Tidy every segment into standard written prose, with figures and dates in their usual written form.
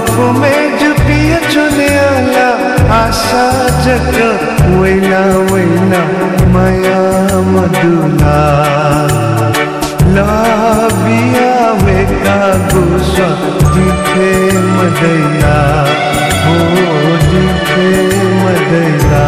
जुपिया चुने आला आशा जग वैला वैला माया मधुला लाबिया वेका गुस्सा दिखे मदैला हो दिखे मदैला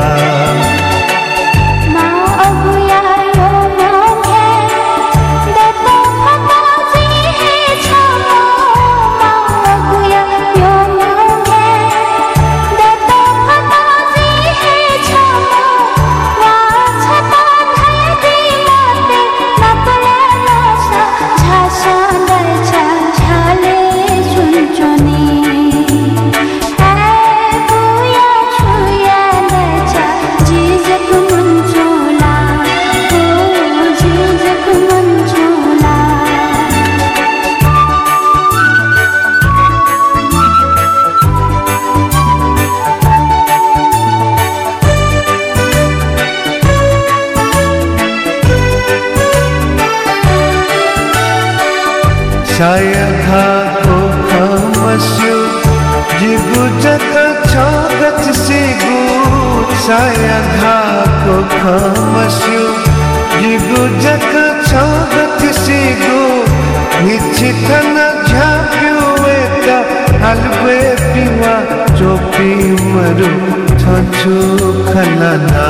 शायद को खमस्यु जिगु जत छगत सिगु शायद को खमस्यु जिगु जत छगत सिगु निश्चितन झाप्यु वेता हलवे पिवा चोपी मरु छछु खलना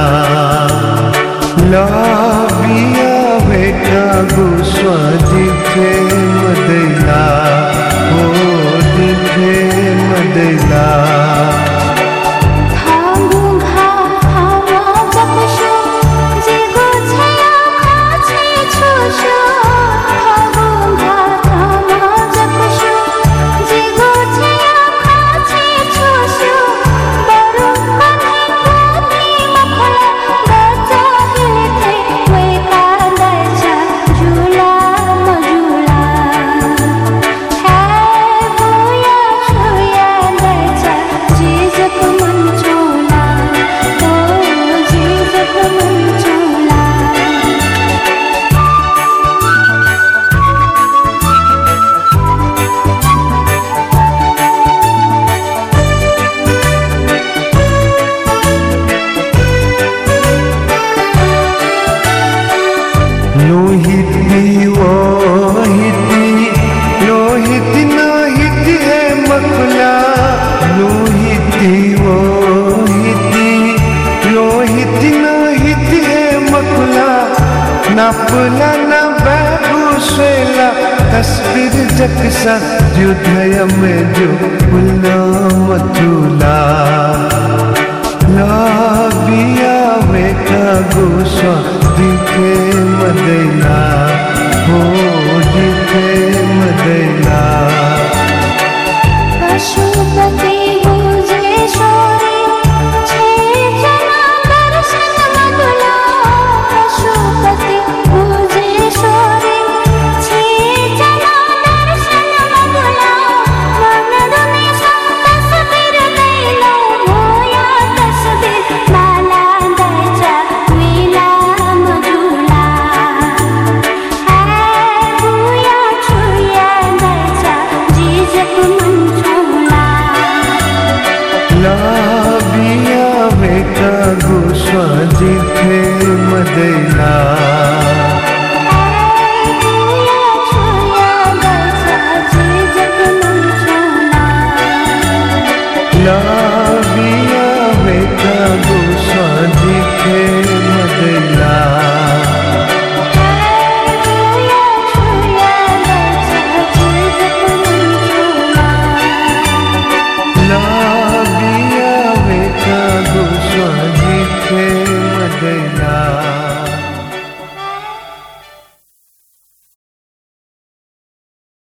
लाबिया वेका गुस्सा दिखे मदैला हो दिखे मदैला नापला ना बैगुसेला तस्वीर जकसा युद्धय में जो पुला मधुला लाबिया वेका गुस्सा दिखे मदैला हो दिखे मदैला पशुपति लाबिया वेका गुस्सा दिखे मदैला लाबिया वेका गुस्सा दिखे मदैला लाबिया वेका गुस्सा दिखे मदैला।